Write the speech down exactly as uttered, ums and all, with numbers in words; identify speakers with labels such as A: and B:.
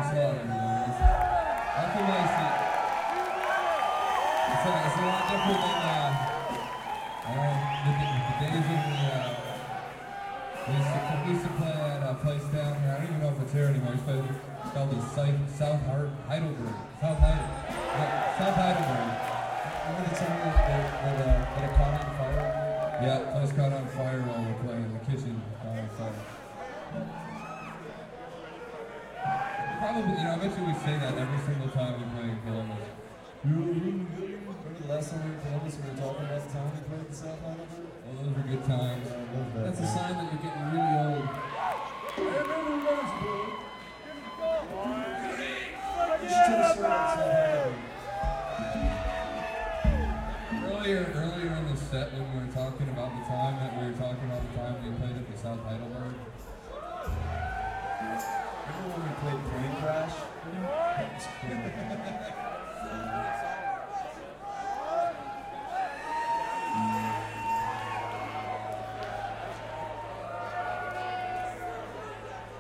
A: Thanks a lot, everyone. It's awful nice to, it's, a, it's a lot different than uh, uh, the, the days when we, uh, we, used to, we used to play at a place down here. I don't even know if it's here anymore. It's called, it's called the South, South Heidelberg. South Heidelberg. Yeah, South Heidelberg.
B: Remember the time that, that, that, uh, that it caught on fire?
A: Yeah, the place caught on fire while we were playing in the kitchen. Caught on fire. Probably, you know, I bet you we say that every single time we play in Columbus.
B: Remember the last time we were in Columbus, we were talking about the time we played in South Heidelberg?
A: Well, those were good times.
B: Yeah, I love that.
A: That's a sign that you're getting really old.
B: You should tell a story about South Heidelberg.
A: Earlier, earlier in the set when we were talking about the time that we were talking about the time we played at the South Heidelberg,